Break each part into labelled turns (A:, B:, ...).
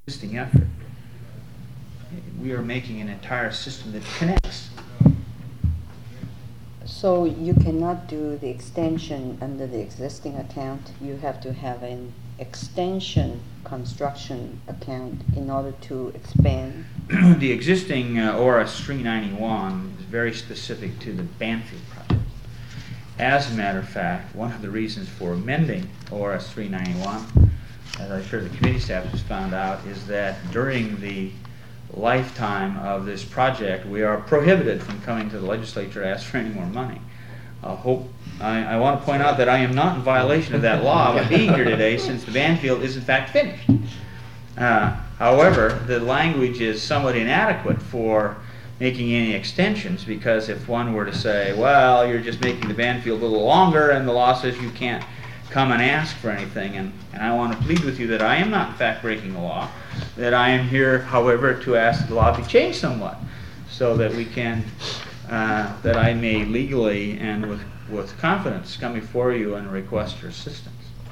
A: existing effort. We are making an entire system that connects.
B: So you cannot do the extension under the existing account. You have to have an extension construction account in order to expand.
A: The existing ORS 391 is very specific to the Banfield project. As a matter of fact, one of the reasons for amending ORS 391, as I'm sure the committee staff has found out, is that during the lifetime of this project, we are prohibited from coming to the legislature to ask for any more money. I want to point out that I am not in violation of that law by being here today, since the Banfield is in fact finished. However, the language is somewhat inadequate for making any extensions, because if one were to say, well, you're just making the Banfield a little longer, and the law says you can't come and ask for anything, and I want to plead with you that I am not in fact breaking the law, that I am here, however, to ask that the law be changed somewhat, so that we can, that I may legally and with confidence come before you and request your assistance.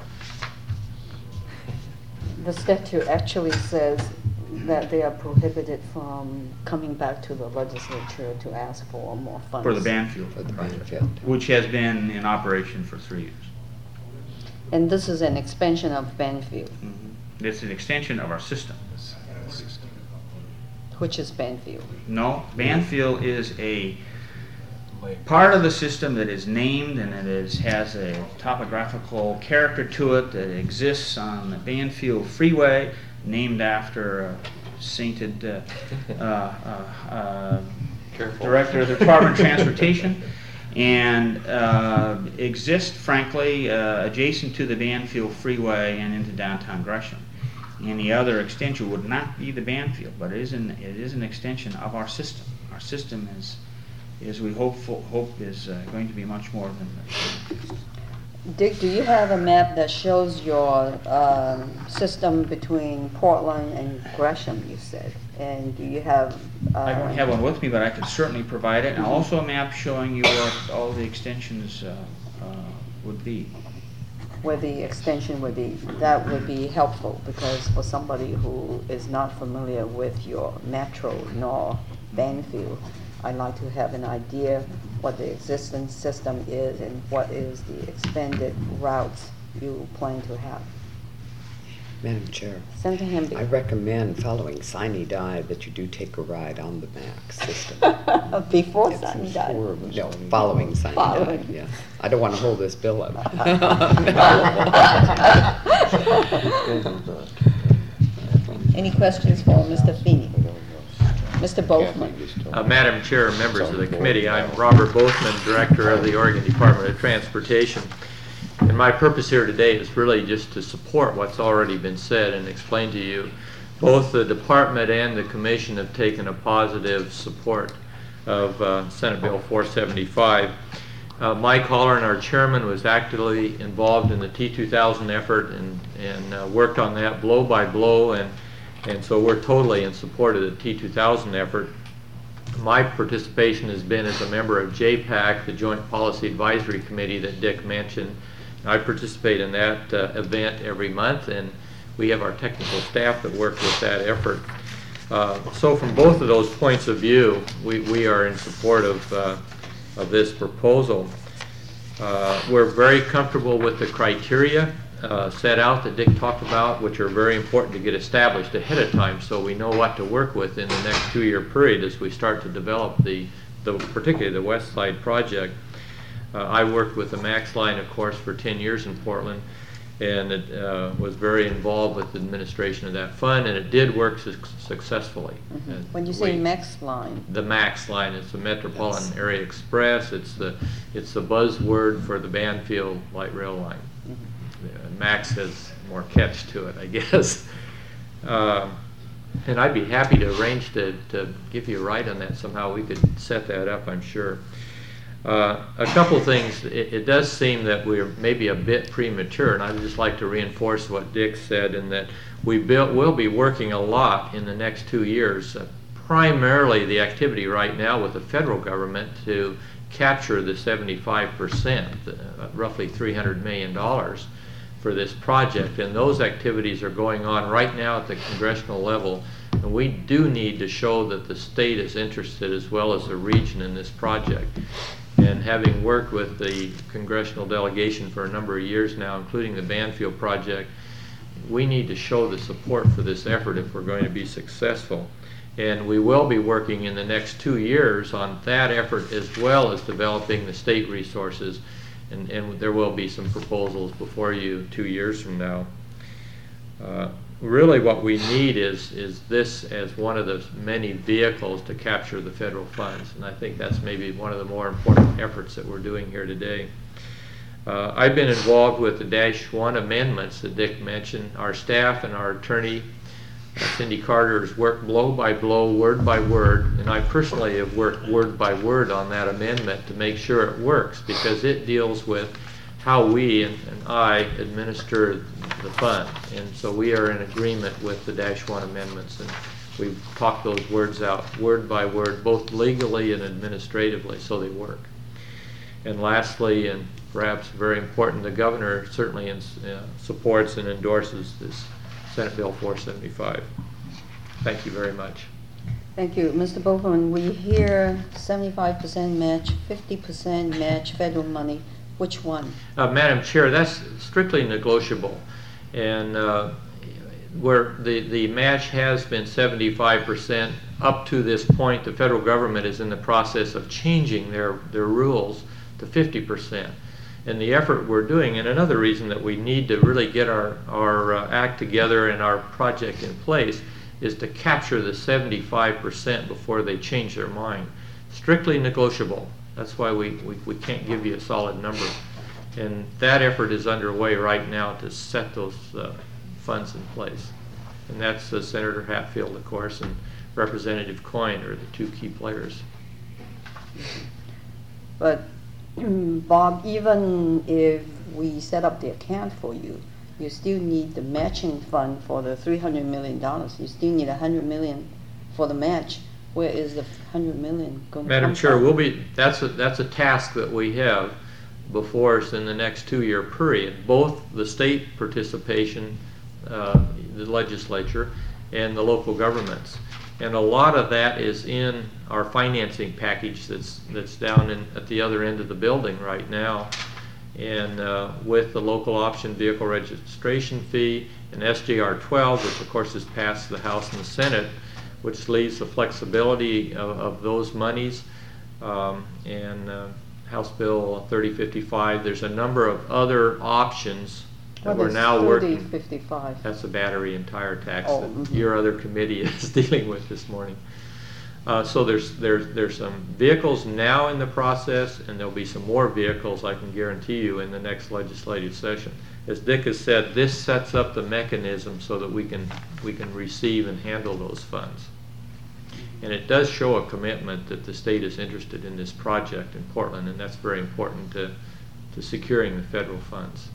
B: The statute actually says that they are prohibited from coming back to the legislature to ask for more funds.
A: For the Banfield project, which has been in operation for 3 years.
B: And this is an expansion of Banfield.
A: Mm-hmm. It's an extension of our system.
B: Which is Banfield?
A: No, Banfield is a part of the system that is named, and it has a topographical character to it that exists on the Banfield Freeway, named after a sainted director of the Department of Transportation, and exists, frankly, adjacent to the Banfield Freeway and into downtown Gresham. Any other extension would not be the Banfield, but it is an extension of our system. Our system is we hope is going to be much more than that.
B: Dick, do you have a map that shows your system between Portland and Gresham, you said? And do you have...
A: I don't have one with me, but I could certainly provide it. And also a map showing you what all the extensions would be.
B: Where the extension would be. That would be helpful, because for somebody who is not familiar with your Metro nor Banfield, I'd like to have an idea what the existing system is and what is the expanded routes you plan to have.
C: Madam Chair,
B: Senator Hamby.
C: I recommend, following Sine Die, that you do take a ride on the MAX system.
B: Before
C: It's
B: Sine Die.
C: No, following Sine Die, yeah. I don't want to hold this bill up.
B: Any questions for Mr. Feeney? Mr. Bothman.
D: Madam Chair, members of the committee, I'm Robert Bothman, Director of the Oregon Department of Transportation. And my purpose here today is really just to support what's already been said and explain to you. Both the department and the commission have taken a positive support of Senate Bill 475. Mike Hollern, our chairman, was actively involved in the T2000 effort and worked on that blow by blow, and so we're totally in support of the T2000 effort. My participation has been as a member of JPAC, the Joint Policy Advisory Committee that Dick mentioned. I participate in that event every month, and we have our technical staff that work with that effort. So from both of those points of view, we are in support of this proposal. We're very comfortable with the criteria set out that Dick talked about, which are very important to get established ahead of time so we know what to work with in the next 2-year period as we start to develop particularly the West Side project. I worked with the MAX line, of course, for 10 years in Portland, and it was very involved with the administration of that fund, and it did work successfully.
B: Mm-hmm. When you say MAX line?
D: The MAX line, it's the Metropolitan Area Express. It's the buzzword for the Banfield Light Rail line. Mm-hmm. MAX has more catch to it, I guess. And I'd be happy to arrange to give you a ride on that somehow. We could set that up, I'm sure. A couple things. It does seem that we're maybe a bit premature, and I'd just like to reinforce what Dick said, in that we'll be working a lot in the next 2 years, primarily the activity right now with the federal government to capture the 75%, roughly $300 million for this project, and those activities are going on right now at the congressional level. And we do need to show that the state is interested as well as the region in this project. And having worked with the congressional delegation for a number of years now, including the Banfield project, we need to show the support for this effort if we're going to be successful. And we will be working in the next 2 years on that effort as well as developing the state resources. And there will be some proposals before you 2 years from now. Really what we need is this as one of the many vehicles to capture the federal funds. And I think that's maybe one of the more important efforts that we're doing here today. I've been involved with the -1 amendments that Dick mentioned. Our staff and our attorney, Cindy Carter, has worked blow by blow, word by word, and I personally have worked word by word on that amendment to make sure it works, because it deals with how we and I administer the fund. And so we are in agreement with the -1 amendments, and we've talked those words out word by word, both legally and administratively, so they work. And lastly, and perhaps very important, the governor certainly supports and endorses this Senate Bill 475. Thank you very much.
B: Thank you. Mr. Boatman, we hear 75% match, 50% match federal money. Which one?
D: Madam Chair, that's strictly negotiable. And where the match has been 75%, up to this point, the federal government is in the process of changing their rules to 50%. And the effort we're doing, and another reason that we need to really get our act together and our project in place, is to capture the 75% before they change their mind. Strictly negotiable. That's why we can't give you a solid number. And that effort is underway right now to set those funds in place. And that's Senator Hatfield, of course, and Representative Coyne are the two key players.
B: But Bob, even if we set up the account for you, you still need the matching fund for the $300 million. You still need $100 million for the match. Where is the $100 million going to
D: Madam
B: come
D: Chair,
B: from?
D: that's a task that we have before us in the next 2-year period. Both the state participation, the legislature, and the local governments. And a lot of that is in our financing package that's down at the other end of the building right now. And with the local option vehicle registration fee and SJR 12, which of course has passed the House and the Senate, which leaves the flexibility of those monies, and House Bill 3055. There's a number of other options that we're now working.
B: 3055.
D: That's the battery and tire tax
B: Oh,
D: that your other committee is dealing with this morning. So there's some vehicles now in the process, and there'll be some more vehicles, I can guarantee you, in the next legislative session. As Dick has said, this sets up the mechanism so that we can receive and handle those funds. And it does show a commitment that the state is interested in this project in Portland, and that's very important to securing the federal funds.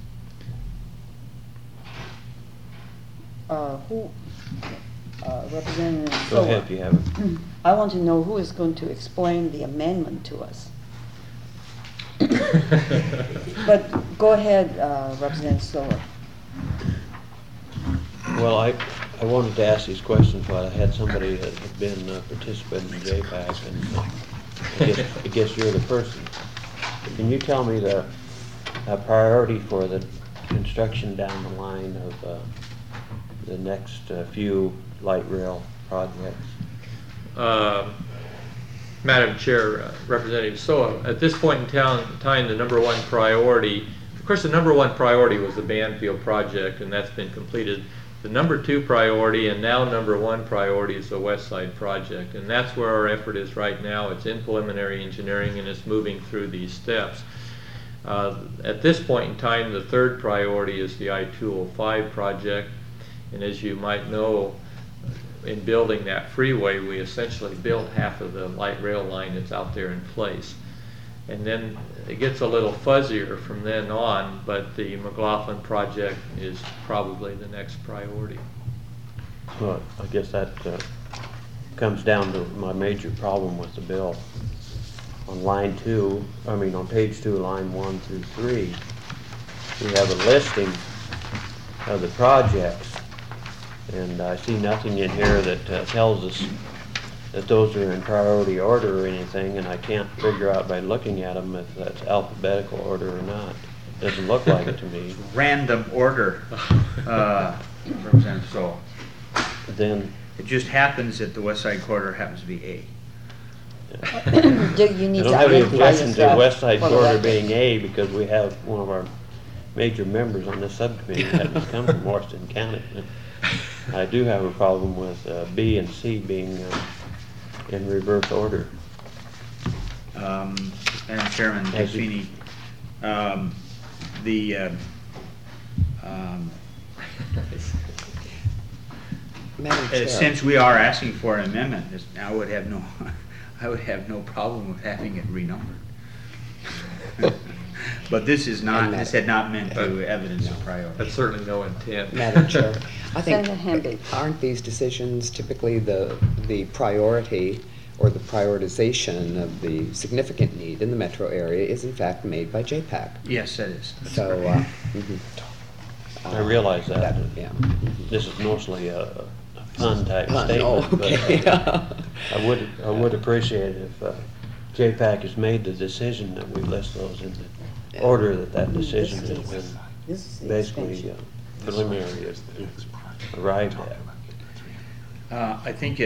B: Representative
E: Go
B: Sowa,
E: ahead if you have it.
B: I want to know who is going to explain the amendment to us. But go ahead, Representative Sowa.
E: Well, I wanted to ask these questions while I had somebody that had been a participant in JPAC, and I guess you're the person. Can you tell me the priority for the construction down the line of the next few light rail projects?
D: Madam Chair, Representative Sowa, at this point in time, the number one priority, of course, the number one priority was the Banfield project, and that's been completed. The number two priority, and now number one priority, is the West Side project, and that's where our effort is right now. It's in preliminary engineering, and it's moving through these steps. At this point in time, the third priority is the I-205 project, and as you might know, in building that freeway, we essentially built half of the light rail line that's out there in place. And then it gets a little fuzzier from then on, but the McLaughlin project is probably the next priority.
E: Well, I guess that comes down to my major problem with the bill. On line 2, on page 2, line 1 through 3, we have a listing of the projects. And I see nothing in here that tells us that those are in priority order or anything, and I can't figure out by looking at them if that's alphabetical order or not. Doesn't look like it to me.
A: Random order, Representative Stoll.
E: Then,
A: It just happens that the West Side Corridor happens to be A.
B: Do you need
E: I
B: to
E: don't have any
B: identify
E: objection to
B: yourself
E: West Side
B: for the
E: Corridor
B: record?
E: being A because we have one of our major members on this subcommittee that happens to come from Washington County. I do have a problem with B and C being in reverse order.
A: Madam Chairman,
E: As you-
A: Feeney, the,
C: Madam Chair.
A: since we are asking for an amendment, I would have no, I would have no problem with having it renumbered. But this is not, this had not meant to evidence a priority.
D: That's certainly no intent.
C: Madam Chair, I think,
B: Senator Hamby.
C: aren't these decisions typically the priority or the prioritization of the significant need in the metro area is in fact made by JPAC?
A: Yes, that is.
C: So, mhm.
E: I realize that.
C: Yeah.
E: This is mostly a pun type
C: Pun,
E: statement,
C: oh, okay.
E: but I would appreciate it if JPAC has made the decision that we list those in the order that decision has been
B: This is the
E: basically
B: extension.
E: preliminary arrived at.
A: I think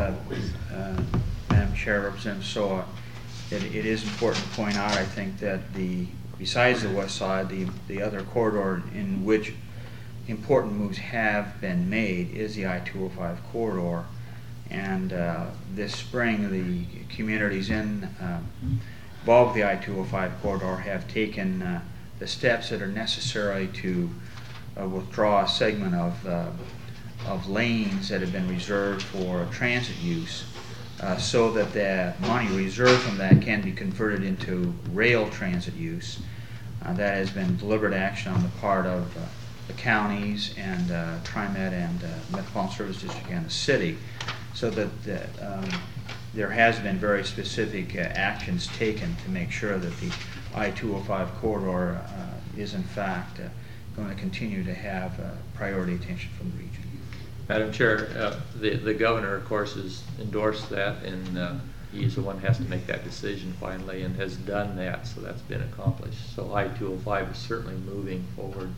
A: Madam Chair, Representative Soa, it is important to point out, I think, that besides the west side, the other corridor in which important moves have been made is the I-205 corridor. And this spring, the communities involved with the I-205 corridor have taken the steps that are necessary to withdraw a segment of lanes that have been reserved for transit use, so that the money reserved from that can be converted into rail transit use. That has been deliberate action on the part of the counties and TriMet and Metropolitan Service District and the city, so that there has been very specific actions taken to make sure that the I-205 corridor is in fact going to continue to have priority attention from the region.
D: Madam Chair, the governor, of course, has endorsed that, and he's the one who has to make that decision finally, and has done that, so that's been accomplished. So I-205 is certainly moving forward.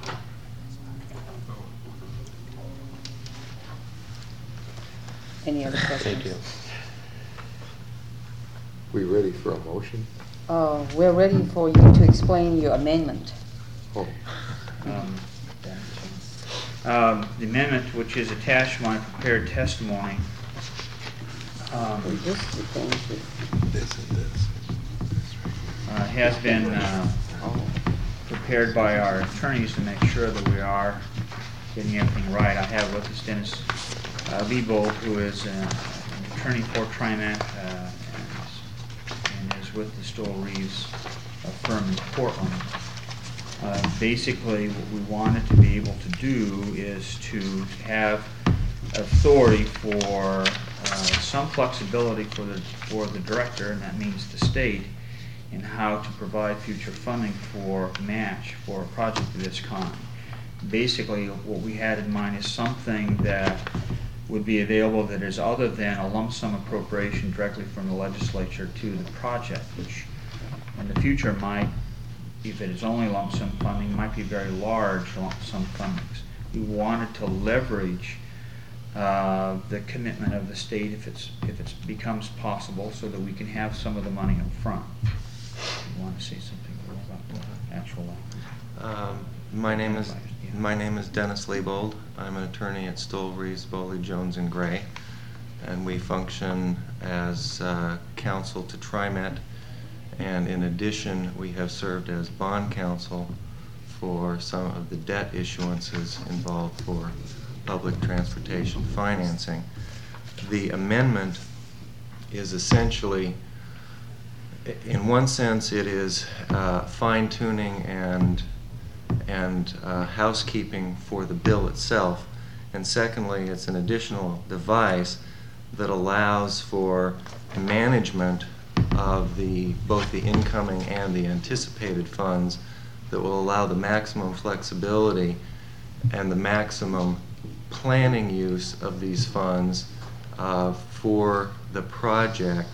B: Any other questions?
E: Thank you.
F: We ready for a motion?
B: We're ready for you to explain your amendment.
F: Oh,
A: The amendment, which is attached to my prepared testimony,
B: This depends.
F: this and this.
A: has been prepared by our attorneys to make sure that we are getting everything right. I have with us Dennis Liebold, who is an attorney for TriMet and is with the Stoll Reeves firm in Portland. Basically, what we wanted to be able to do is to have authority for some flexibility for the director, and that means the state, in how to provide future funding for match for a project of this kind. Basically, what we had in mind is something that would be available that is other than a lump sum appropriation directly from the legislature to the project, which in the future might, if it is only lump sum funding, might be very large lump sum fundings. We wanted to leverage the commitment of the state if it becomes possible, so that we can have some of the money up front. You want to say something more about the actual language?
G: My name is Dennis Liebold. I'm an attorney at Stoll, Reeves, Bowley, Jones, and Gray, and we function as counsel to TriMet. And in addition, we have served as bond counsel for some of the debt issuances involved for public transportation financing. The amendment is essentially, in one sense, it is fine-tuning and housekeeping for the bill itself. And secondly, it's an additional device that allows for management of both the incoming and the anticipated funds that will allow the maximum flexibility and the maximum planning use of these funds for the project,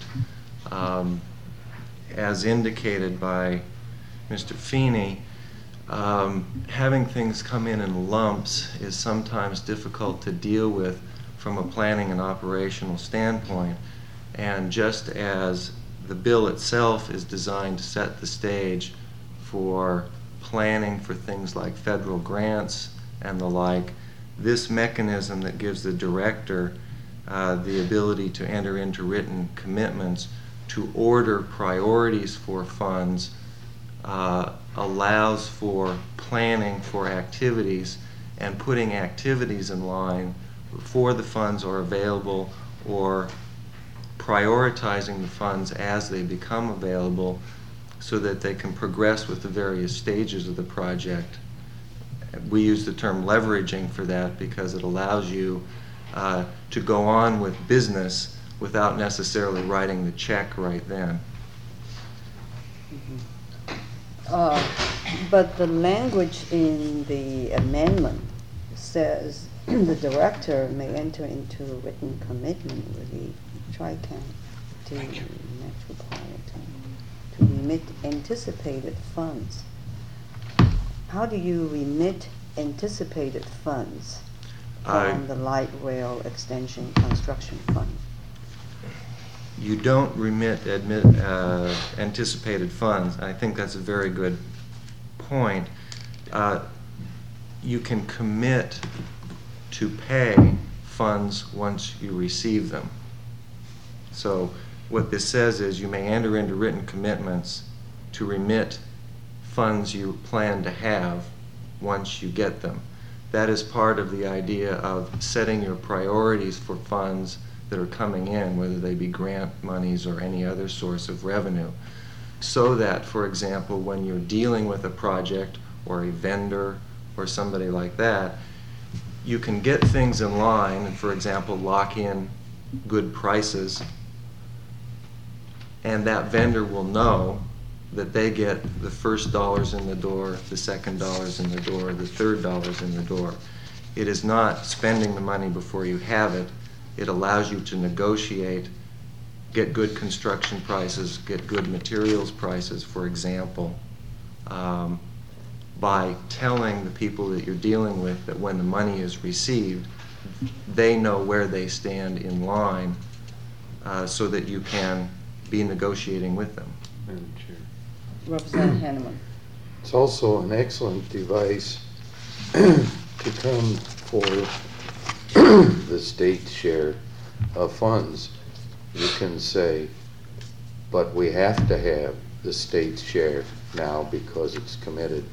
G: as indicated by Mr. Feeney. Having things come in lumps is sometimes difficult to deal with from a planning and operational standpoint, and just as the bill itself is designed to set the stage for planning for things like federal grants and the like, this mechanism that gives the director the ability to enter into written commitments to order priorities for funds allows for planning for activities and putting activities in line before the funds are available, or prioritizing the funds as they become available so that they can progress with the various stages of the project. We use the term leveraging for that because it allows you to go on with business without necessarily writing the check right then.
B: But the language in the amendment says the director may enter into a written commitment with the Tri-County Metropolitan to remit anticipated funds. How do you remit anticipated funds from the light rail extension construction fund?
G: You don't remit anticipated funds. I think that's a very good point. You can commit to pay funds once you receive them. So what this says is you may enter into written commitments to remit funds you plan to have once you get them. That is part of the idea of setting your priorities for funds that are coming in, whether they be grant monies or any other source of revenue, so that, for example, when you're dealing with a project or a vendor or somebody like that, you can get things in line and, for example, lock in good prices, and that vendor will know that they get the first dollars in the door, the second dollars in the door, the third dollars in the door. It is not spending the money before you have it. It allows you to negotiate, get good construction prices, get good materials prices, for example, by telling the people that you're dealing with that when the money is received, they know where they stand in line so that you can be negotiating with them.
F: Madam Chair.
B: Representative Hanneman.
F: It's also an excellent device to come for the state share of funds. You can say, but we have to have the state's share now because it's committed.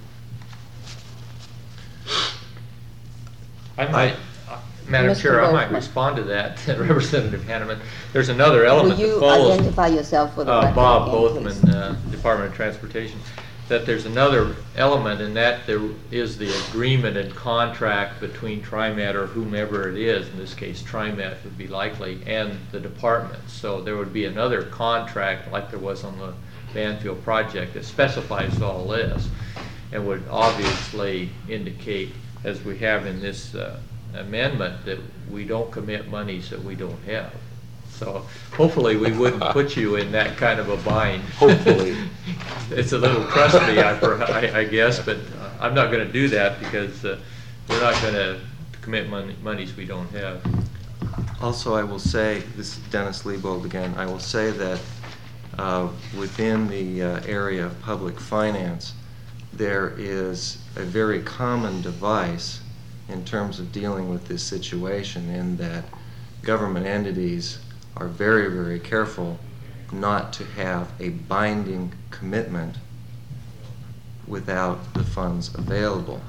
D: I might, Madam
B: Mr.
D: Chair, I might
B: Volkman.
D: respond to that, Representative Hanneman. There's another element
B: Will
D: that
B: you
D: follows.
B: identify yourself for the record
D: Bob
B: again,
D: Bothman,
B: please?
D: Department of Transportation. That there's another element, and that there is the agreement and contract between TriMet or whomever it is, in this case TriMet would be likely, and the department. So there would be another contract like there was on the Banfield project that specifies all this and would obviously indicate, as we have in this amendment, that we don't commit monies that we don't have. So hopefully we wouldn't put you in that kind of a bind.
F: Hopefully.
D: It's a little trusty, I guess, but I'm not going to do that because we're not going to commit monies we don't have.
G: Also, I will say, this is Dennis Liebold again, I will say that within the area of public finance, there is a very common device in terms of dealing with this situation, in that government entities are very, very careful not to have a binding commitment without the funds available.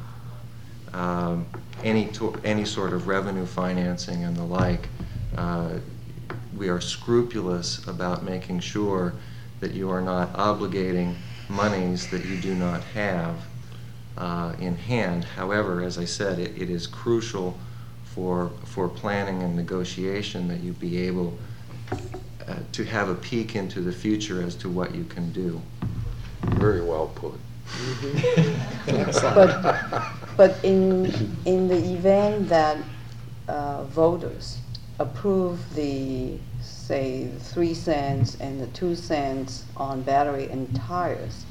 G: Any sort of revenue financing and the like, we are scrupulous about making sure that you are not obligating monies that you do not have in hand. However, as I said, it is crucial for planning and negotiation that you be able to have a peek into the future as to what you can do.
F: Very well put.
B: But But in the event that voters approve the, say, 3 cents and the 2 cents on battery and tires,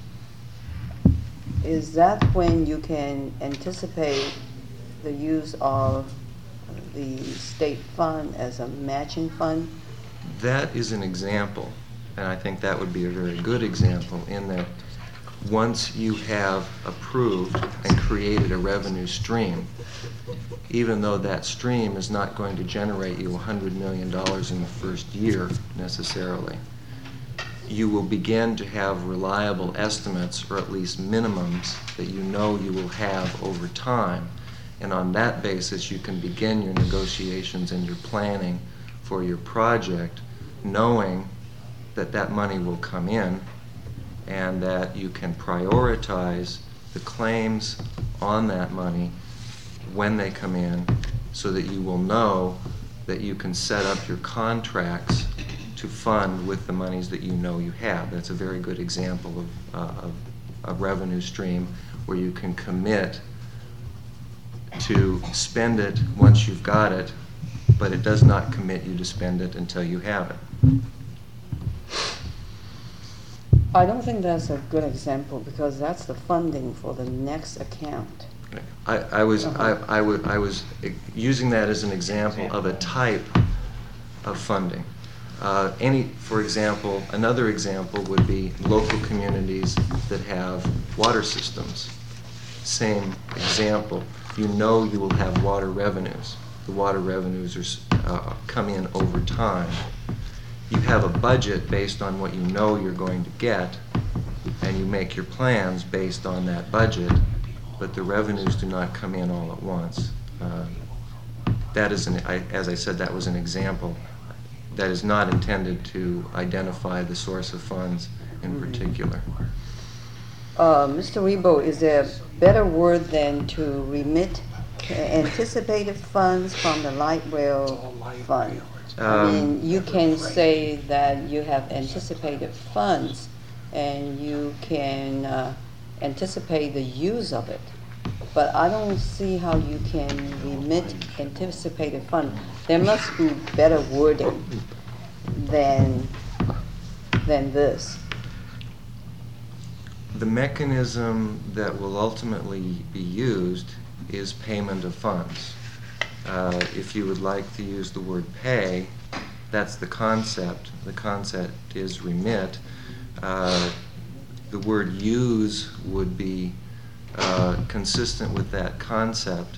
B: is that when you can anticipate the use of the state fund as a matching fund?
G: That is an example, and I think that would be a very good example, in that once you have approved and created a revenue stream, even though that stream is not going to generate you $100 million in the first year necessarily, you will begin to have reliable estimates, or at least minimums, that you know you will have over time. And on that basis, you can begin your negotiations and your planning for your project, knowing that that money will come in and that you can prioritize the claims on that money when they come in, so that you will know that you can set up your contracts to fund with the monies that you know you have. That's a very good example of a revenue stream where you can commit to spend it once you've got it, but it does not commit you to spend it until you have it.
B: I don't think that's a good example, because that's the funding for the next account.
G: I was using that as an example of a type of funding. For example, another example would be local communities that have water systems. Same example. You know you will have water revenues. The water revenues come in over time. You have a budget based on what you know you're going to get, and you make your plans based on that budget, but the revenues do not come in all at once. That is, as I said, that was an example. That is not intended to identify the source of funds in particular.
B: Mr. Rebo, is there a better word than to remit anticipated funds from the light rail fund? I mean, you can say that you have anticipated funds and you can anticipate the use of it, but I don't see how you can remit anticipated fund. There must be better wording than this.
G: The mechanism that will ultimately be used is payment of funds. If you would like to use the word pay, that's the concept. The concept is remit. The word use would be consistent with that concept.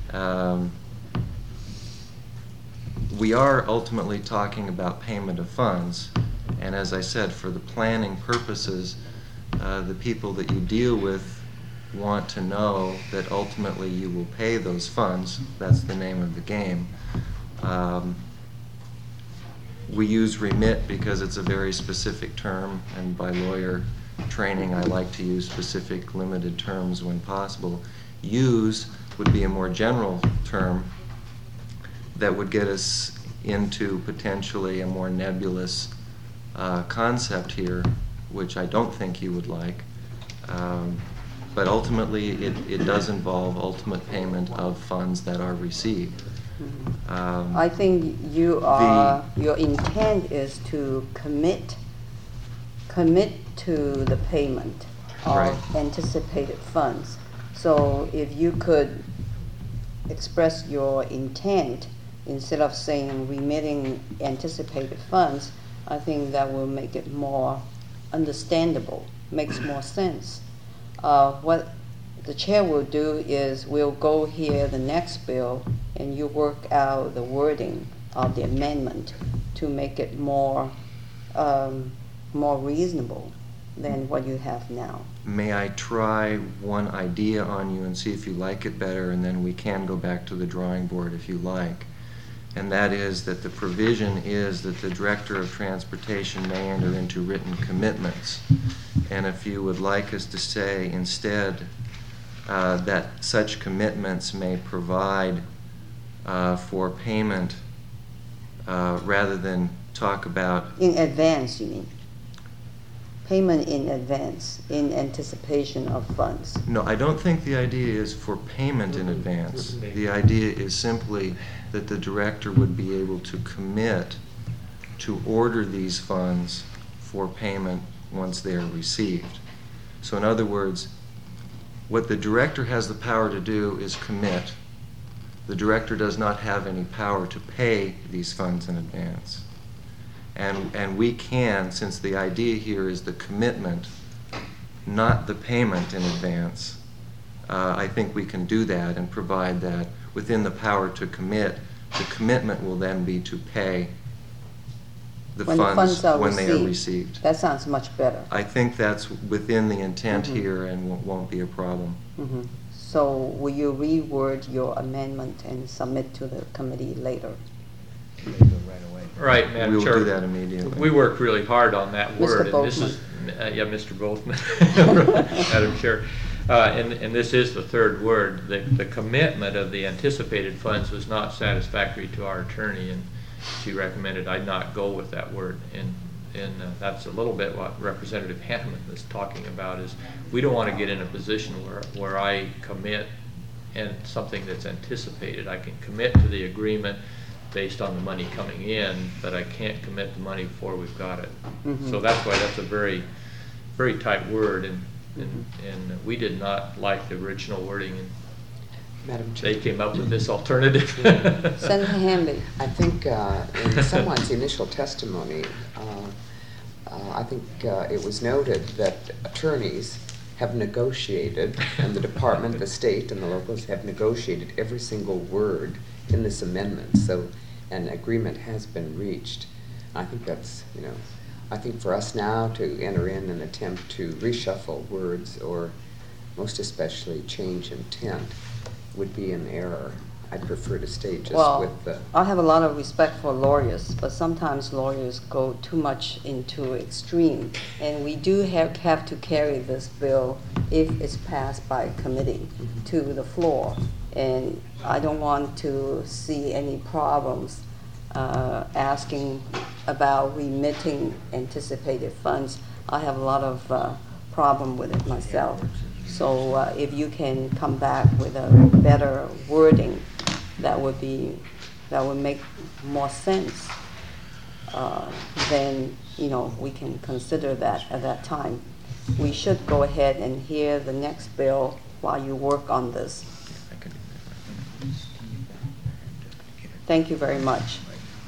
G: We are ultimately talking about payment of funds, and as I said, for the planning purposes, the people that you deal with want to know that ultimately you will pay those funds. That's the name of the game. We use remit because it's a very specific term, and by lawyer training I like to use specific limited terms when possible. Use would be a more general term that would get us into potentially a more nebulous concept here, which I don't think you would like. But ultimately, it does involve ultimate payment of funds that are received.
B: I think your intent is to commit to the payment of
G: Right.
B: anticipated funds. So if you could express your intent instead of saying remitting anticipated funds, I think that will make it more understandable, makes more sense. What the chair will do is we'll go hear the next bill and you work out the wording of the amendment to make it more reasonable than what you have now.
G: May I try one idea on you and see if you like it better, and then we can go back to the drawing board if you like. And that is that the provision is that the Director of Transportation may enter into written commitments. And if you would like us to say instead that such commitments may provide for payment rather than talk about...
B: In advance, you mean? payment in advance in anticipation of funds.
G: No, I don't think the idea is for payment in advance. The idea is simply that the director would be able to commit to order these funds for payment once they are received. So in other words, what the director has the power to do is commit. The director does not have any power to pay these funds in advance. And we can, since the idea here is the commitment, not the payment in advance, I think we can do that and provide that within the power to commit. The commitment will then be to pay the
B: When
G: funds
B: are
G: when they are received.
B: That sounds much better.
G: I think that's within the intent here and won't be a problem.
B: Mhm. So will you reword your amendment and submit to the committee later?
D: Right, Madam
G: We will
D: Chair.
G: do that immediately.
D: We worked really hard on that
B: Mr.
D: word. And this is, Mr. Bothman, Madam Chair. And this is the third word. The commitment of the anticipated funds was not satisfactory to our attorney, and she recommended I not go with that word. And that's a little bit what Representative Hanneman is talking about, is we don't want to get in a position where I commit and something that's anticipated. I can commit to the agreement based on the money coming in, but I can't commit the money before we've got it.
B: Mhm.
D: So that's why that's a very, very tight word, and we did not like the original wording, and
C: Madam Chair.
D: they came up with this alternative.
B: Senator Hamby.
C: I think in someone's initial testimony, I think it was noted that attorneys have negotiated, and the department, the state, and the locals have negotiated every single word in this amendment, so an agreement has been reached. I think that's, I think for us now to enter in and attempt to reshuffle words, or most especially change intent, would be an error. I'd prefer to stay just with the...
B: I have a lot of respect for lawyers, but sometimes lawyers go too much into extreme, and we do have to carry this bill, if it's passed by committee, to the floor. And I don't want to see any problems asking about remitting anticipated funds. I have a lot of problem with it myself. So if you can come back with a better wording, that would make more sense. Then we can consider that at that time. We should go ahead and hear the next bill while you work on this. Thank you very much.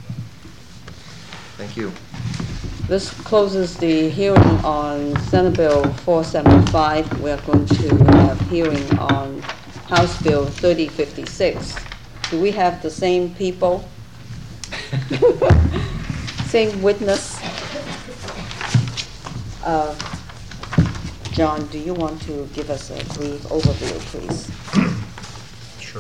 G: Thank you.
B: This closes the hearing on Senate Bill 475. We're going to have hearing on House Bill 3056. Do we have the same people? Same witness? John, do you want to give us a brief overview, please?
H: Sure.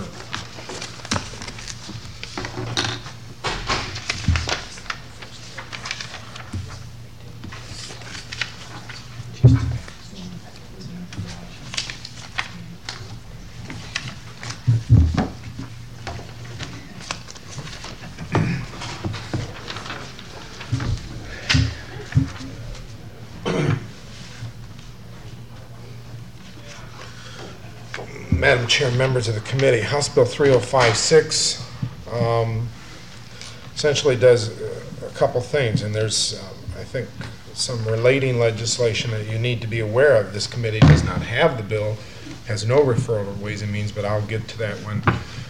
H: Madam Chair, members of the committee, House Bill 3056 essentially does a couple things, and there's, I think, some relating legislation that you need to be aware of. This committee does not have the bill, has no referral to Ways and Means, but I'll get to that one.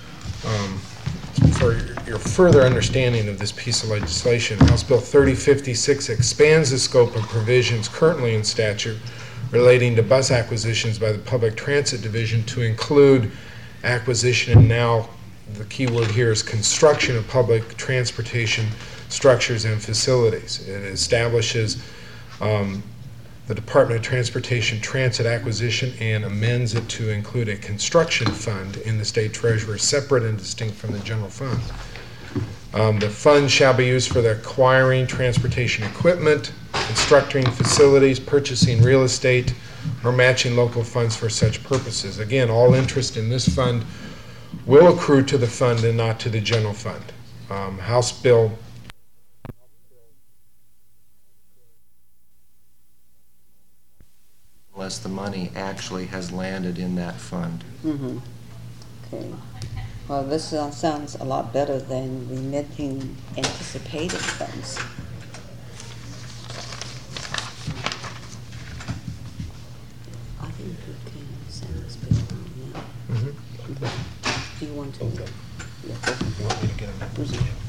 H: For your further understanding of this piece of legislation, House Bill 3056 expands the scope of provisions currently in statute relating to bus acquisitions by the Public Transit Division to include acquisition, and now the key word here is construction, of public transportation structures and facilities. It establishes the Department of Transportation transit acquisition and amends it to include a construction fund in the state treasurer, separate and distinct from the general fund. The fund shall be used for the acquiring transportation equipment, constructing facilities, purchasing real estate, or matching local funds for such purposes. Again, all interest in this fund will accrue to the fund and not to the general fund. House Bill
G: unless the money actually has landed in that fund.
B: Mm-hmm. Okay. Well, this sounds a lot better than remitting anticipated funds. I think we can send this bill now. Do you want to? Yeah.
H: You want me to get them?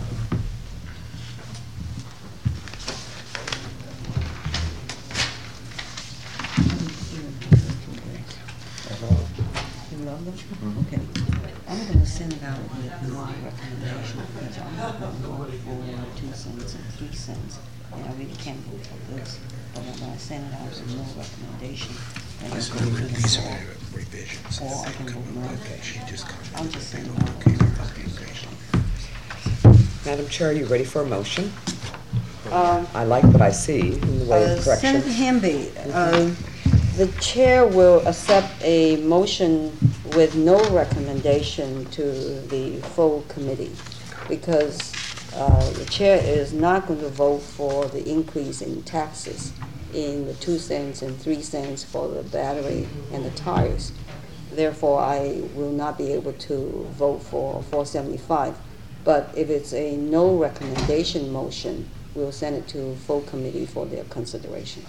B: You love them? Okay. I'm going to send it out with no recommendation because I'm not going to vote for 2 cents and 3 cents. And I really can't vote for this. But I'm going to send it out with no recommendation. And it's going to be the
H: These are
B: floor.
H: revisions.
B: Or I can vote no.
H: She just comes.
B: I'll just send it out with no recommendation.
C: Madam Chair, are you ready for a motion? I like what I see in the way of corrections.
B: Senator Hamby, the chair will accept a motion with no recommendation to the full committee because the chair is not going to vote for the increase in taxes in the 2 cents and 3 cents for the battery and the tires. Therefore, I will not be able to vote for 475. But if it's a no recommendation motion, we'll send it to full committee for their consideration.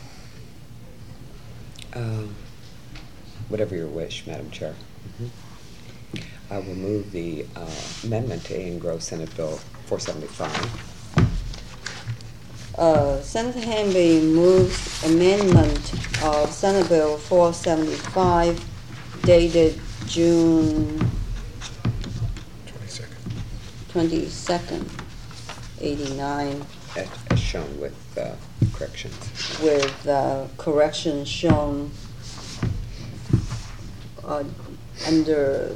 C: Whatever your wish, Madam Chair. I will move the amendment to A and Grow Senate Bill 475.
B: Senator Hamby moves amendment of Senate Bill 475 dated June 22nd, 89,
C: As shown with corrections.
B: with corrections shown under,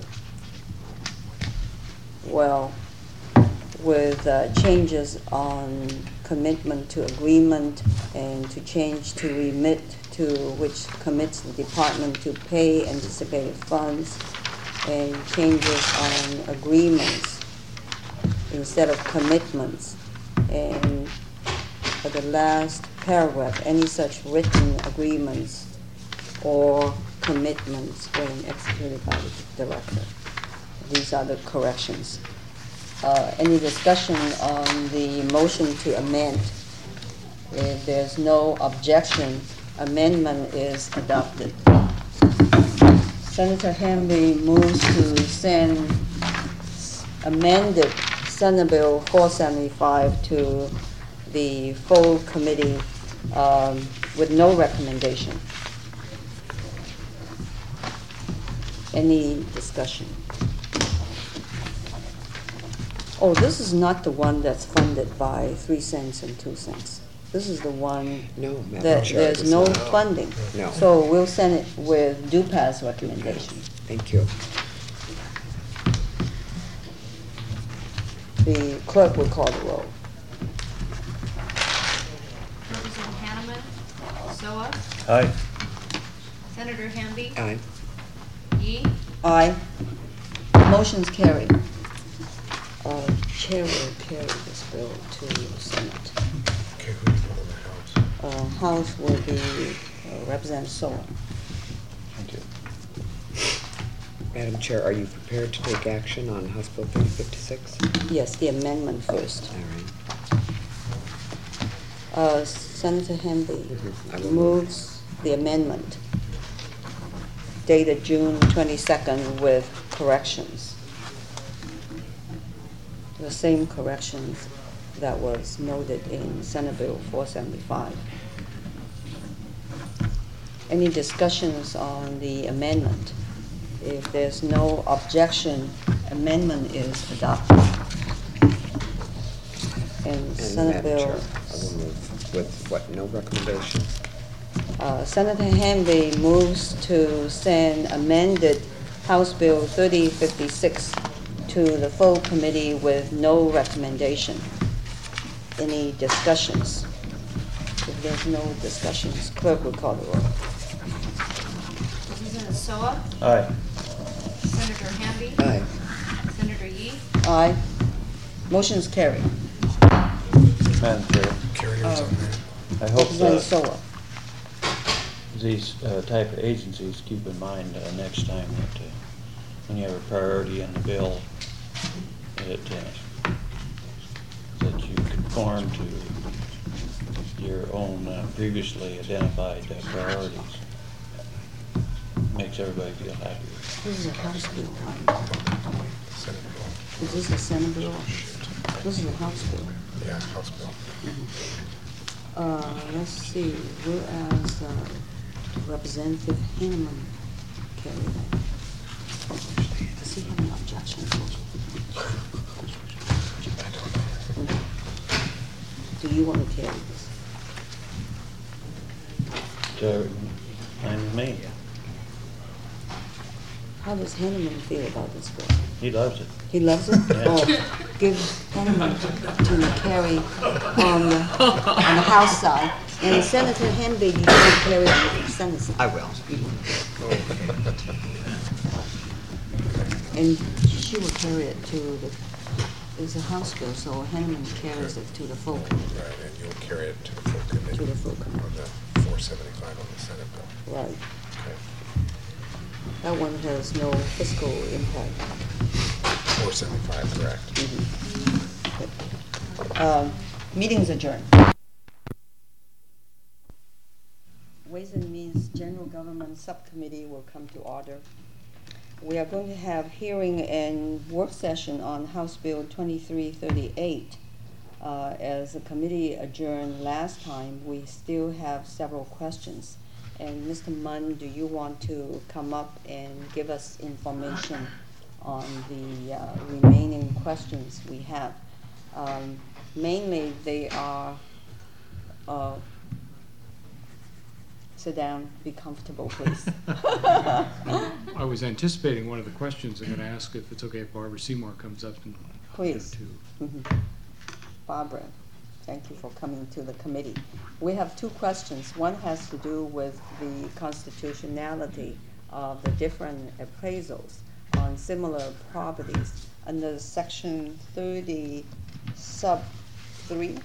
B: well, with changes on commitment to agreement and to change to remit, to which commits the department to pay anticipated funds, and changes on agreements instead of commitments. And for the last paragraph, any such written agreements or commitments when executed by the director. These are the corrections. Any discussion on the motion to amend? If there's no objection, amendment is adopted. Senator Hamby moves to send amended Senate Bill 475 to the full committee with no recommendation. Any discussion? Oh, this is not the one that's funded by 3 cents and 2 cents. This is the one
C: No, Madam
B: that
C: Chair,
B: there's
C: it was
B: no
C: not.
B: funding.
C: No.
B: So we'll send it with due pass recommendation.
C: Thank you.
B: The clerk will call the roll.
I: Representative Hanneman, Soa,
E: Aye.
I: Senator Hamby,
C: Aye.
I: Yee,
B: Aye. Motion's carried. Chair will carry this bill to Senate.
H: Okay, who do you vote on the House?
B: House will be Representative Soa.
E: Thank you.
C: Madam Chair, are you prepared to take action on House Bill 3056?
B: Yes, the amendment first.
C: All right.
B: Senator Hamby
C: I will
B: moves the amendment dated June 22nd with corrections. The same corrections that was noted in Senate Bill 475. Any discussions on the amendment? If there's no objection, amendment is adopted. And Senate
C: Madam
B: Bill,
C: Chair, I will move with what, no recommendation?
B: Senator Hamby moves to send amended House Bill 3056 to the full committee with no recommendation. Any discussions? If there's no discussions, clerk will call the roll.
I: Representative Soa,
E: Aye.
I: Senator Hamby,
C: Aye.
I: Senator Yee,
B: Aye. Motion's carried.
E: Madam Chair,
H: Carriers on that.
E: I hope
B: Representative
E: the,
B: Soa.
E: these type of agencies, keep in mind next time that when you have a priority in the bill, that you conform to your own previously identified priorities. Makes everybody feel happier.
B: This is a House bill, right?
H: Senate bill.
B: Is this a Senate bill? This is a House bill.
H: Yeah, House bill.
B: Let's see, whereas Representative Hanneman carried it. Does he have an objection? Do you want to carry this?
E: So, fine with me.
B: How does Hanneman feel about this bill?
E: He loves it.
B: He loves it?
E: Yeah.
B: Oh, give Hanneman to carry on the House side. And Senator Hamby, you can carry on the Senate side.
C: I will.
B: And she will carry it to the, it's a House bill, so Hanneman carries it to the full committee.
H: Right, and you'll carry it to the full committee.
B: To the full committee.
H: On the 475 on the Senate bill.
B: Right.
H: Okay.
B: That one has no fiscal impact.
H: 475, correct.
B: Meeting's adjourned. Ways and Means General Government Subcommittee will come to order. We are going to have hearing and work session on House Bill 2338. As the committee adjourned last time, we still have several questions. And Mr. Munn, do you want to come up and give us information on the remaining questions we have? Mainly, they are, sit down, be comfortable, please.
J: I was anticipating one of the questions I'm going to ask, if it's okay if Barbara Seymour comes up and
B: Please.
J: too.
B: Barbara, thank you for coming to the committee. We have two questions. One has to do with the constitutionality of the different appraisals on similar properties under Section 30 sub 3.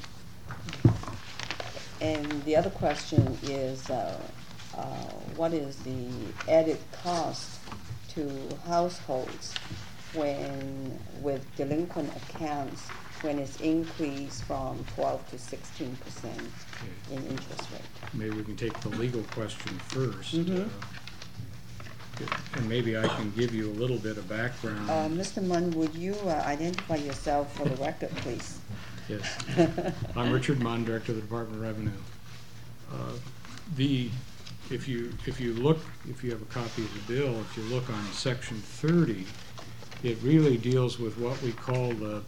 B: And the other question is what is the added cost to households when with delinquent accounts when it's increased from 12 to 16% in interest rate?
J: Maybe we can take the legal question first.
B: Mhm.
J: And maybe I can give you a little bit of background.
B: Mr. Munn, would you identify yourself for the record, please?
J: Yes. I'm Richard Munn, Director of the Department of Revenue. If you have a copy of the bill, if you look on Section 30, it really deals with what we call the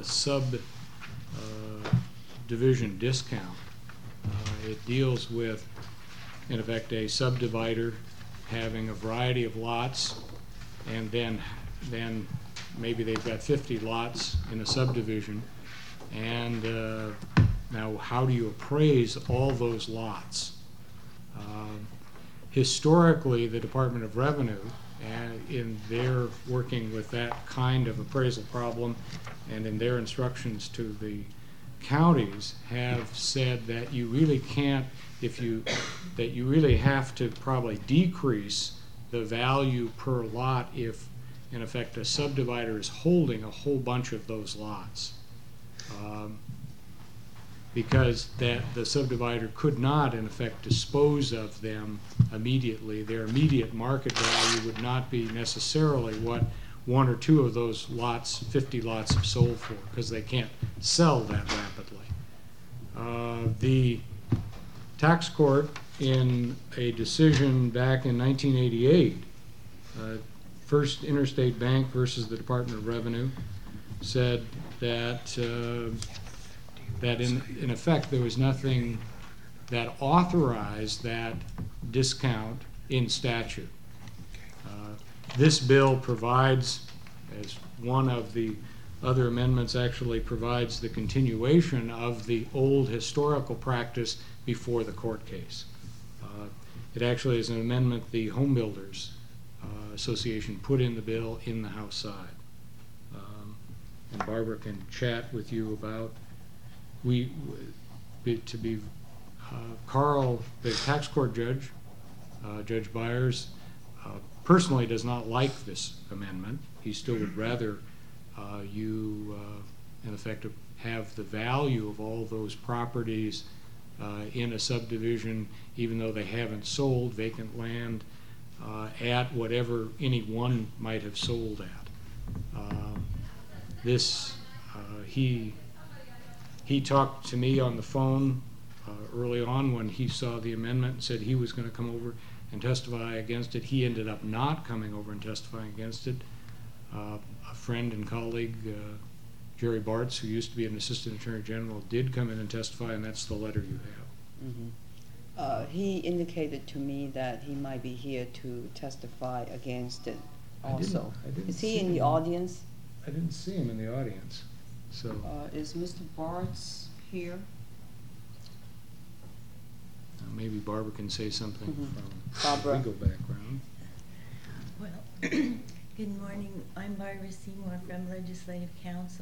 J: subdivision discount. It deals with, in effect, a subdivider having a variety of lots, and then maybe they've got 50 lots in a subdivision, and now how do you appraise all those lots? Historically, the Department of Revenue, in their working with that kind of appraisal problem and in their instructions to the counties, have said that you really can't, that you really have to probably decrease the value per lot if, in effect, a subdivider is holding a whole bunch of those lots. Because the subdivider could not, in effect, dispose of them immediately. Their immediate market value would not be necessarily what one or two of those lots, 50 lots, have sold for, because they can't sell that rapidly. The tax court, in a decision back in 1988, First Interstate Bank versus the Department of Revenue, said that in effect there was nothing that authorized that discount in statute. This bill provides, as one of the other amendments actually provides, the continuation of the old historical practice before the court case. It actually is an amendment the Home Builders Association put in the bill in the House side. And Barbara can chat with you about Carl, the tax court judge, Judge Byers personally does not like this amendment. He still would rather you, in effect, have the value of all those properties in a subdivision, even though they haven't sold vacant land, at whatever any one might have sold at. He talked to me on the phone early on when he saw the amendment and said he was going to come over and testify against it. He ended up not coming over and testifying against it. A friend and colleague, Jerry Bartz, who used to be an assistant attorney general, did come in and testify, and that's the letter you have.
B: Mm-hmm. He indicated to me that he might be here to testify against it also.
J: I didn't
B: Is he
J: see
B: in the
J: him.
B: audience?
J: I didn't see him in the audience. So
B: Is Mr. Bartz here?
J: maybe Barbara can say something
B: Mhm.
J: from
B: Barbara.
J: legal background.
K: Well, good morning. I'm Barbara Seymour from Legislative Council.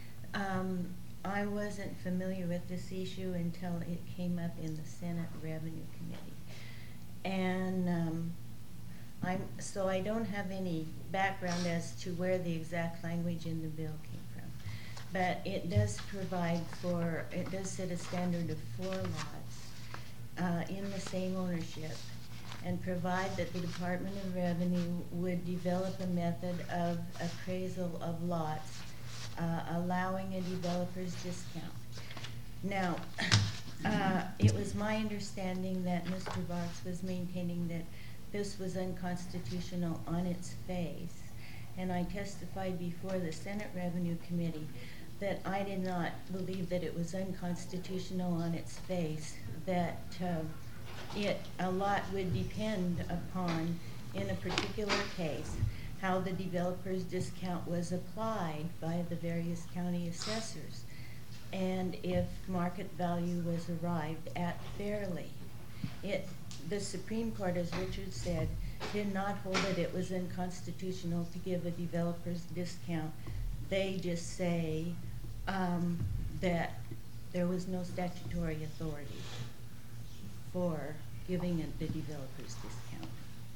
K: I wasn't familiar with this issue until it came up in the Senate Revenue Committee. And so I don't have any background as to where the exact language in the bill came from. But it does it does set a standard of 4 lots in the same ownership, and provide that the Department of Revenue would develop a method of appraisal of lots, allowing a developer's discount. Now, it was my understanding that Mr. Bartz was maintaining that this was unconstitutional on its face, and I testified before the Senate Revenue Committee that I did not believe that it was unconstitutional on its face, that a lot would depend upon, in a particular case, how the developer's discount was applied by the various county assessors, and if market value was arrived at fairly. The Supreme Court, as Richard said, did not hold that it was unconstitutional to give a developer's discount. They just say that there was no statutory authority for giving the developer's discount.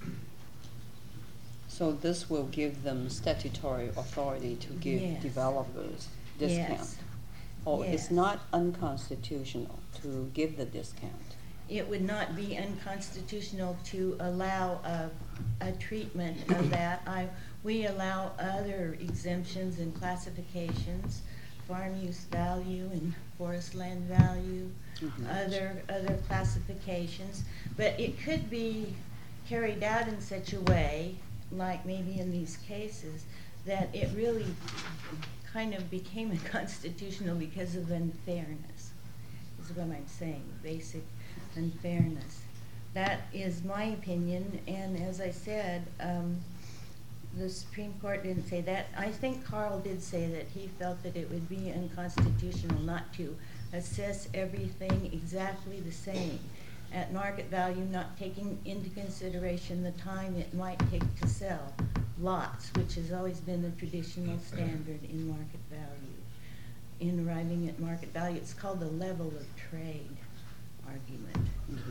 B: So this will give them statutory authority to give
K: Yes.
B: developers discount?
K: Yes.
B: Or
K: Yes.
B: it's not unconstitutional to give the discount?
K: It would not be unconstitutional to allow a treatment of that. We allow other exemptions and classifications, farm use value and forest land value, other classifications. But it could be carried out in such a way, like maybe in these cases, that it really kind of became unconstitutional because of unfairness, is what I'm saying, basic unfairness. That is my opinion, and as I said, the Supreme Court didn't say that. I think Carl did say that he felt that it would be unconstitutional not to assess everything exactly the same at market value, not taking into consideration the time it might take to sell lots, which has always been the traditional standard in market value. In arriving at market value, it's called the level of trade argument.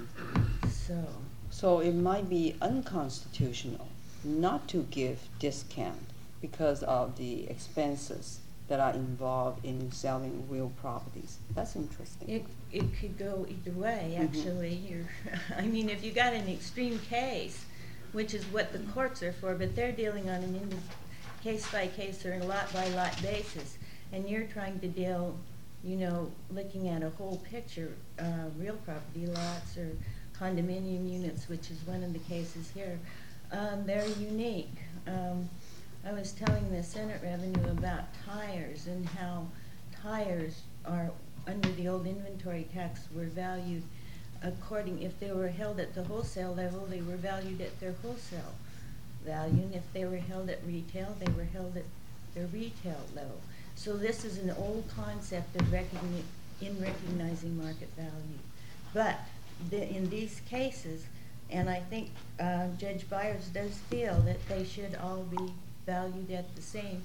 B: So it might be unconstitutional not to give discount because of the expenses that are involved in selling real properties. That's interesting.
K: It could go either way, actually. I mean, if you got an extreme case, which is what the courts are for, but they're dealing on an case-by-case or a lot-by-lot basis, and you're trying to deal, looking at a whole picture, real property lots or condominium units, which is one of the cases here. They're unique. I was telling the Senate Revenue about tires and how tires are, under the old inventory tax, were valued if they were held at the wholesale level, they were valued at their wholesale value, and if they were held at retail, they were held at their retail level. So this is an old concept of recognizing market value. But in these cases, and I think Judge Byers does feel that they should all be valued at the same,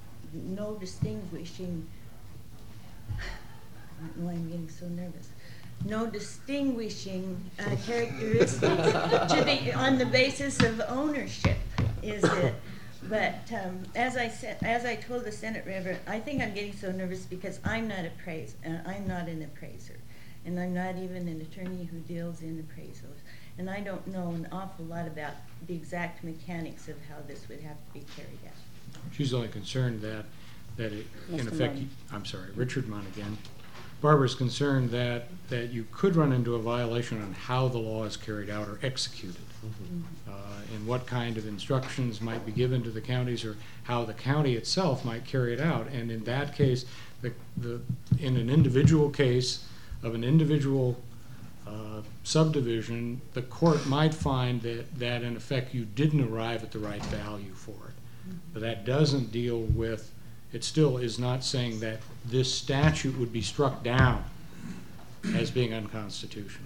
K: no distinguishing. I don't know why I'm getting so nervous. no distinguishing characteristics on the basis of ownership, is it? But as I told the Senate Reverend, I think I'm getting so nervous because I'm not an appraiser, and I'm not even an attorney who deals in appraisals, and I don't know an awful lot about the exact mechanics of how this would have to be carried out.
J: She's only concerned that it, in
B: Mr.
J: effect,
B: Munn.
J: I'm sorry, Richard Munn again. Barbara's concerned that you could run into a violation on how the law is carried out or executed, and what kind of instructions might be given to the counties, or how the county itself might carry it out. And in that case, in an individual case of an individual subdivision, the court might find that in effect you didn't arrive at the right value for it. But that doesn't deal with, it still is not saying that this statute would be struck down as being unconstitutional.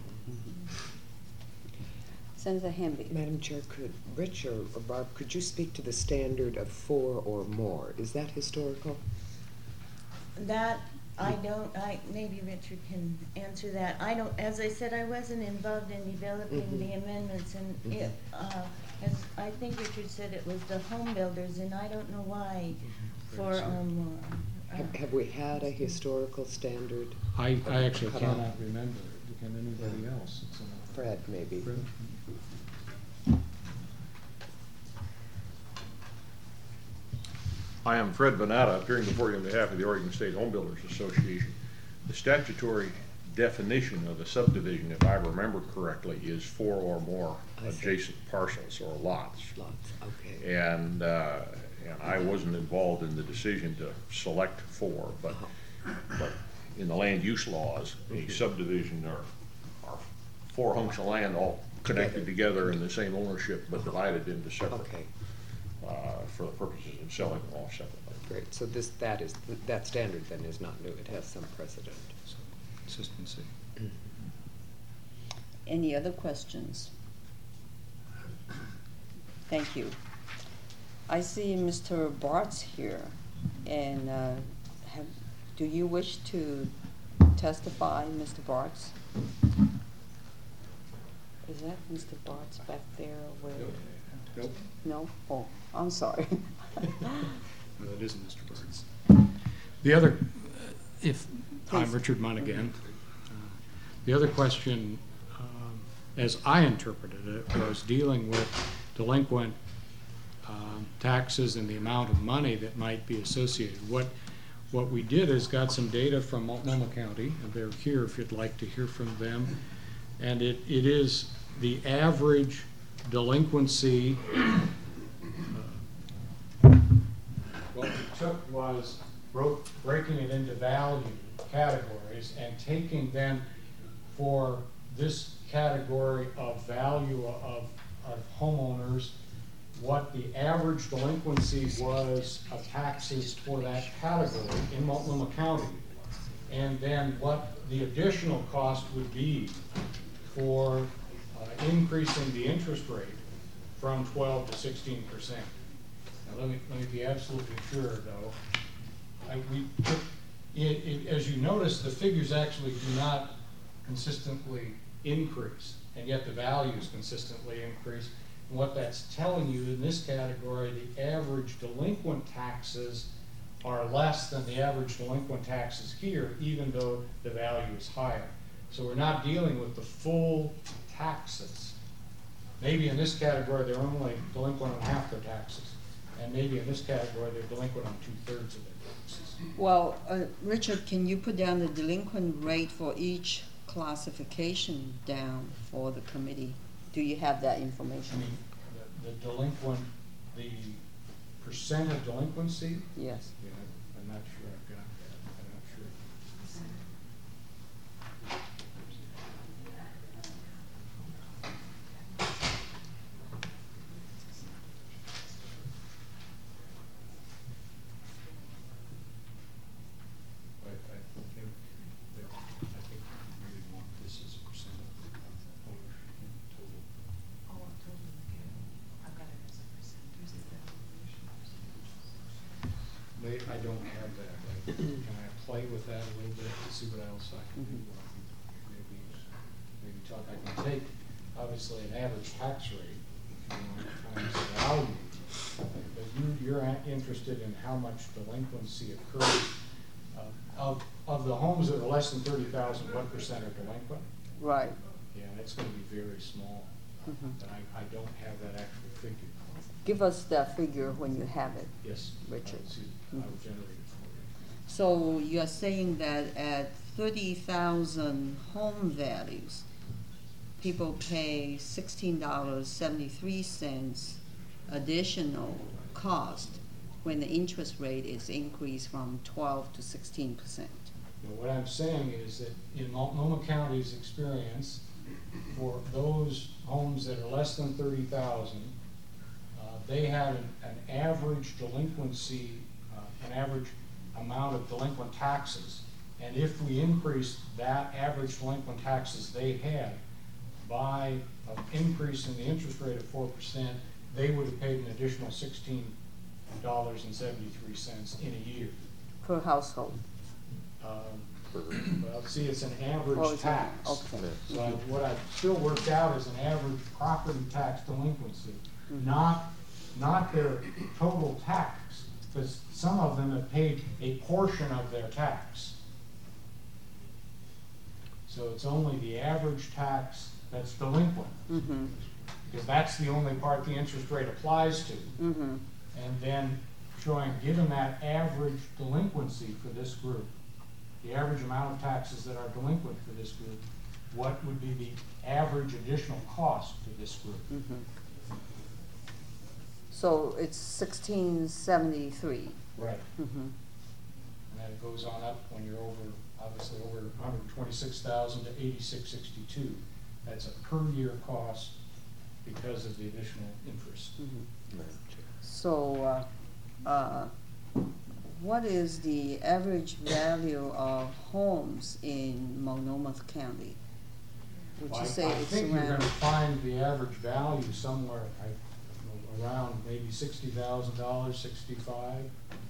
B: Senator Hamby.
C: Madam Chair, could Rich or Barb, could you speak to the standard of 4 or more? Is that historical?
K: That I don't. Maybe Richard can answer that. I don't. As I said, I wasn't involved in developing the amendments, and it, as I think Richard said, it was the home builders, and I don't know why 4 or more.
C: Have we had a historical standard?
J: I actually cannot remember. Can anybody else?
C: Fred, maybe.
J: Fred?
L: I am Fred Venata, appearing before you on behalf of the Oregon State Home Builders Association. The statutory definition of a subdivision, if I remember correctly, is 4 or more adjacent parcels or lots.
C: Lots, okay.
L: And I wasn't involved in the decision to select 4, but in the land use laws, a subdivision are 4 hunks of land all connected together in the same ownership, but divided into separate.
C: Okay.
L: For the purposes of selling them all separately.
C: Great. So that standard then is not new. It has some precedent.
J: So, consistency.
B: Any other questions? Thank you. I see Mr. Bartz here, and do you wish to testify, Mr. Bartz? Is that Mr. Bartz back there? Where?
J: Nope.
B: No? Oh, I'm sorry.
J: No, that isn't Mr. Bartz. The other, I'm
B: Please.
J: Richard Munn again. The other question, as I interpreted it, was dealing with delinquent taxes and the amount of money that might be associated. What we did is got some data from Multnomah County, and they're here if you'd like to hear from them. And it is the average delinquency. What we took was breaking it into value categories and taking then for this category of value of homeowners what the average delinquency was of taxes for that category in Multnomah County, and then what the additional cost would be for increasing the interest rate from 12 to 16%. Now let me be absolutely sure though. As you notice, the figures actually do not consistently increase, and yet the values consistently increase. And what that's telling you in this category, the average delinquent taxes are less than the average delinquent taxes here, even though the value is higher. So we're not dealing with the full taxes. Maybe in this category they're only delinquent on half their taxes, and maybe in this category they're delinquent on 2/3 of their taxes.
B: Well, Richard, can you put down the delinquent rate for each classification down for the committee? Do you have that
J: I
B: information?
J: mean, the delinquent, the percent of delinquency?
B: Yes.
J: Yeah, I'm not sure I've got that. I'm not sure. I think we really want this as a percent of ownership total. I don't have that. Can I play with that a little bit to see what else I can do? Maybe talk, I can take, obviously, an average tax rate, if you want, times the value. But you're interested in how much delinquency occurs. Of the homes that are less than 30,000, what percent are delinquent?
B: Right.
J: Yeah, that's going to be very small. But I don't have that actual figure.
B: Give us that figure when you have it.
J: Yes,
B: Richard.
J: I will generate it for you.
B: So you're saying that at 30,000 home values, people pay $16.73 additional cost when the interest rate is increased from 12 to 16%.
J: Well, what I'm saying is that in Multnomah County's experience, for those homes that are less than 30,000, they have an average delinquency, an average amount of delinquent taxes. And if we increase that average delinquent taxes they had by increasing the interest rate of 4%, they would have paid an additional $16.73 in a year.
B: Per household.
J: Well, see, it's an average
B: Oh, it's
J: tax.
B: okay.
J: So what I've still worked out is an average property tax delinquency, not their total tax, because some of them have paid a portion of their tax. So it's only the average tax that's delinquent, because that's the only part the interest rate applies to. And then showing, given that average delinquency for this group, the average amount of taxes that are delinquent for this group, what would be the average additional cost to this group?
B: So it's 1673.
J: Right. And then it goes on up when you're over, obviously over 126,000 to 8662. That's a per year cost because of the additional interest.
B: So what is the average value of homes in Multnomah County? Would you say
J: I
B: it's
J: think you're going
B: around?
J: to find the average value somewhere around maybe $60,000, 65.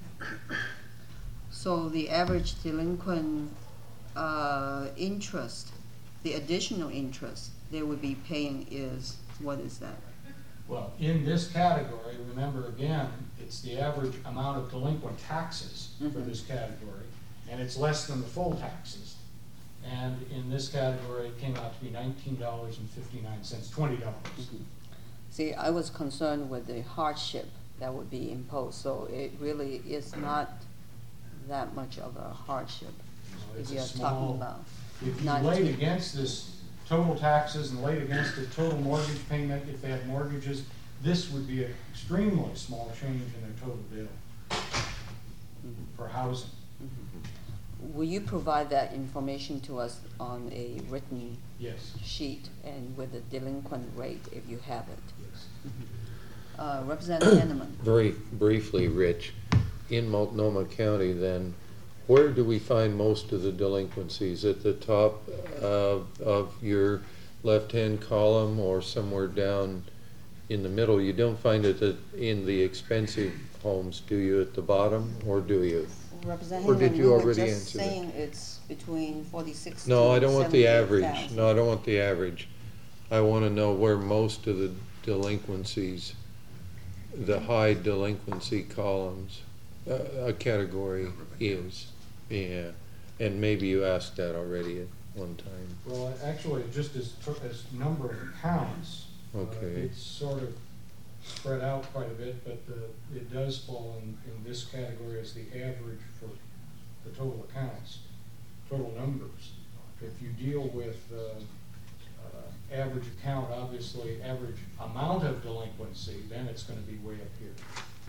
B: So the average delinquent interest, the additional interest they would be paying is, what is that?
J: Well, in this category, remember again, it's the average amount of delinquent taxes for this category, and it's less than the full taxes. And in this category, it came out to be $19.59, $20.
B: See, I was concerned with the hardship that would be imposed, so it really is not that much of a hardship
J: It's
B: if
J: a
B: you're
J: small-
B: talking about.
J: If you
B: 19.
J: laid against this total taxes and laid against the total mortgage payment, if they had mortgages, this would be an extremely small change in their total bill for housing.
B: Will you provide that information to us on a written
J: Yes.
B: sheet and with the delinquent rate if you have it?
J: Yes.
B: Representative Henneman.
F: Very briefly, Rich, in Multnomah County then, where do we find most of the delinquencies? At the top of your left-hand column or somewhere down in the middle? You don't find it in the expensive homes, do you, at the bottom, or do you?
B: Representative
F: Or did
B: Henneman,
F: you
B: we were
F: already
B: just
F: answer that?
B: saying it's between 46
F: No,
B: to
F: I don't want the average.
B: 78,000.
F: No, I don't want the average. I want to know where most of the delinquencies, the high delinquency columns, a category is. Yeah, and maybe you asked that already at one time.
J: Well, actually, it just as number of accounts.
F: Okay.
J: It's sort of spread out quite a bit, but it does fall in this category as the average for the total accounts, total numbers. If you deal with average account, obviously average amount of delinquency, then it's going to be way up here.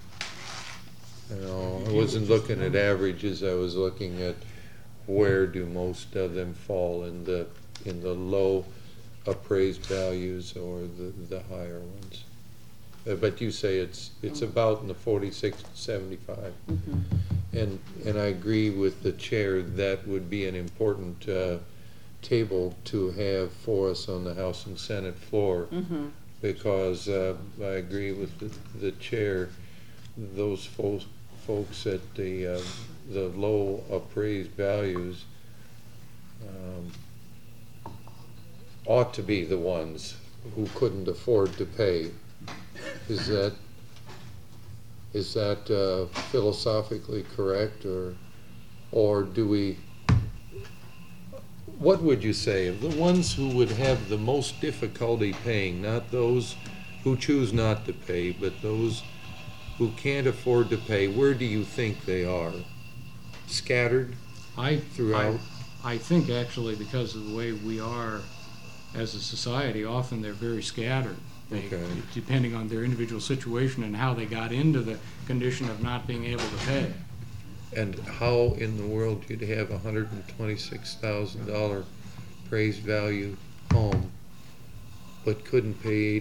F: No, I wasn't looking at averages, I was looking at where do most of them fall in the low appraised values or the higher ones. But you say it's about in the 46 to 75. And I agree with the chair, that would be an important table to have for us on the House and Senate floor. Because I agree with the chair, those folks at the low appraised values, ought to be the ones who couldn't afford to pay. Is that philosophically correct, or do we? What would you say of the ones who would have the most difficulty paying, not those who choose not to pay, but those who can't afford to pay? Where do you think they are? Scattered throughout?
J: I think actually because of the way we are as a society, often they're very scattered. Depending on their individual situation and how they got into the condition of not being able to pay.
F: And how in the world you'd have a $126,000 appraised value home, but couldn't pay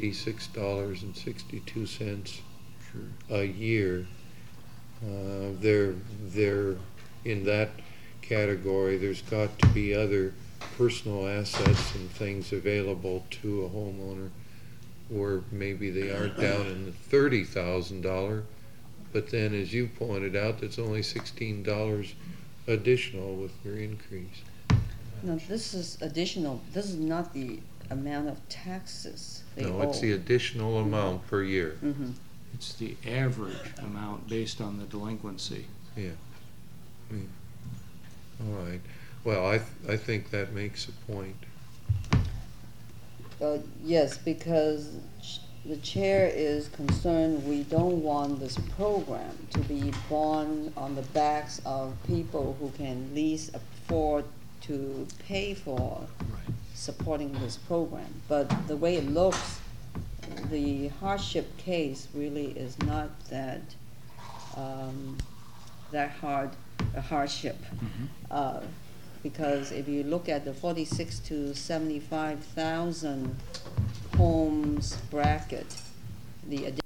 F: $86.62 a year? They're in that category. There's got to be other personal assets and things available to a homeowner, or maybe they aren't down in the $30,000, but then, as you pointed out, that's only $16 additional with your increase.
B: No, this is additional. This is not the amount of taxes they owe.
F: No, it's the additional amount per year.
B: Mm-hmm.
J: It's the average amount based on the delinquency.
F: Yeah. All right. Well, I think that makes a point.
B: Yes, because the chair is concerned we don't want this program to be borne on the backs of people who can least afford to pay for supporting this program. But the way it looks, the hardship case really is not that hard a hardship. Mm-hmm. Because if you look at the 46 to 75,000 homes bracket, the